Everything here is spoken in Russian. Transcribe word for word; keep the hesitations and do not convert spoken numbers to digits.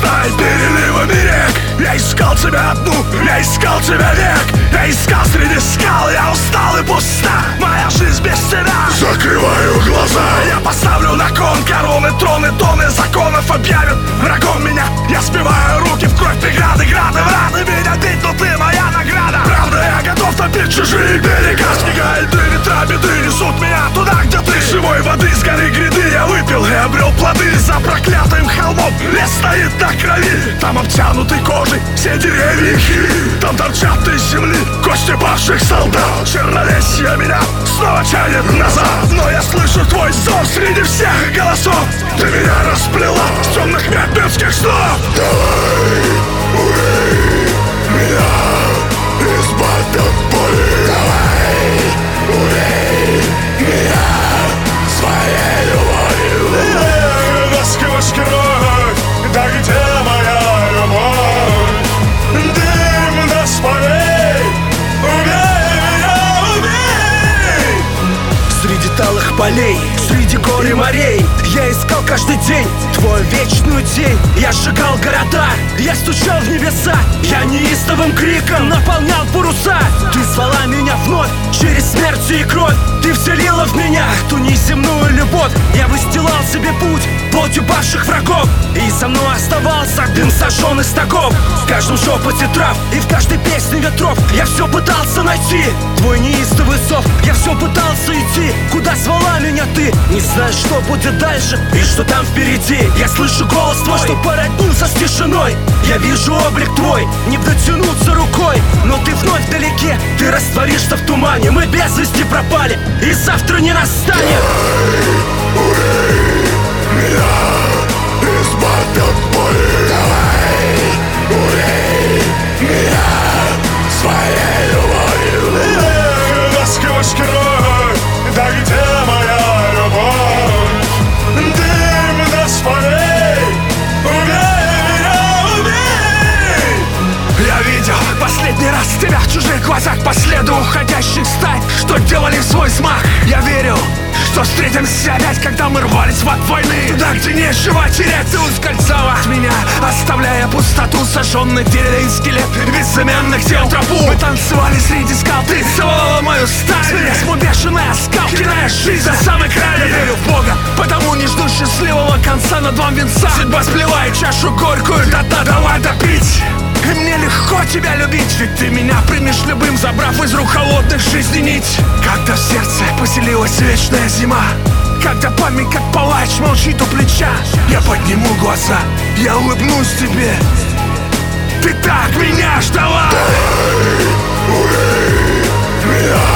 знает переливами рек. Я искал тебя одну, я искал тебя век. Я искал среди скал, я устал и пуста. Моя жизнь без тебя. Закрываю глаза. Я поставлю на кон короны, троны, тоны законов объявят врагом меня. Я сбиваю руки в кровь, преграды, грады, враты меня бить, но ты моя награда. Правда, я готов топить чужие берега. Снега, льды, ветра, беды несут меня туда, где ты. Живой воды с горы гряды я выпил и обрел плоды. За проклятым холмом лес стоит на крови. Там обтянутый кожей все деревья и хили. Там торчат из земли кости павших солдат. Чернолесье меня снова тянет назад. Но я слышу твой зов среди всех голосов. Ты меня расплела с темных мертвецких снов. Давай, убей меня, избавь от боли. Давай, убей меня своей любовью. Насквозь кровь, да где моя любовь? Дым до спалей, убей меня, убей. Среди талых полей, среди гор и морей я искал каждый день твою вечную тень. Я сжигал города, я стучал в небеса. Я неистовым криком наполнял паруса. Ты звала меня вновь через смерть и кровь. Ты вселила в меня ту неземную любовь. Я выстилал себе путь плотью павших врагов. И со мной оставался дым сожженных стогов. В каждом шепоте трав и в каждой песне ветров я все пытался найти твой неистовый зов. Я все пытался идти, куда звала меня ты. Не знаю, что будет дальше и что там впереди. Я слышу голос твой, что породнился с тишиной. Я вижу облик твой, не дотянуться рукой. Но ты вновь вдалеке, ты растворишься в тумане. Мы без вести пропали, и завтра не настанет. Давай, убей меня, избавь от боли. Давай, убей меня своей любовью. Насквозь кровь, да где моя любовь? Дым до спалей, убей меня, убей. Я видел последний раз тебя в чужих глазах по следу уходящих стай, что делали в свой взмах. Я верил, что встретимся опять, когда мы рвались в ад войны. Туда, где нечего терять, ты ускользала от меня, оставляя пустоту, сожженных деревень, скелет безымянных тел, тропу. Мы танцевали среди скал, ты целовала мою сталь. Смех бешеный оскал, кидая жизнь за самый край. Я верю в Бога, потому не жду счастливого конца над вам венца. Судьба сплевает чашу горькую, да-да, давай допить. И мне легко тебя любить, ведь ты меня примешь любым, забрав из рук холодных жизни нить. Когда в сердце поселилась вечная зима, когда память как палач молчит у плеча, я подниму глаза, я улыбнусь тебе. Ты так меня ждала. Давай, убей меня.